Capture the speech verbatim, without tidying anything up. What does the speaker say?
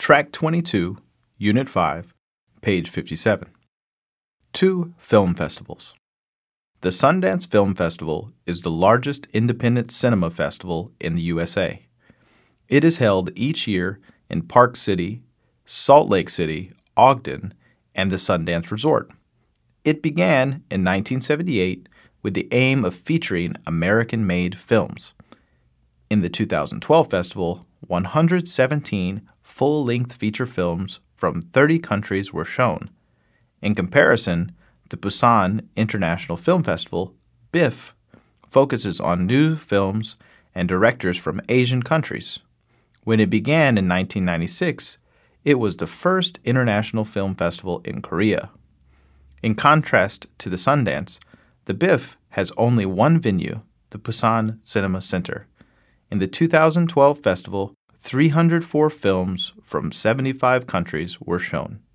Track twenty-two, Unit five, page fifty-seven. Two film festivals. The Sundance Film Festival is the largest independent cinema festival in the U S A. It is held each year in Park City, Salt Lake City, Ogden, and the Sundance Resort. It began in nineteen seventy-eight with the aim of featuring American-made films. In the two thousand twelve festival, one hundred seventeen full-length feature films from thirty countries were shown. In comparison, the Busan International Film Festival, B I F, focuses on new films and directors from Asian countries. When it began in nineteen ninety-six, it was the first international film festival in Korea. In contrast to the Sundance, the B I F has only one venue, the Busan Cinema Center. In the two thousand twelve festival, three hundred four films from seventy-five countries were shown.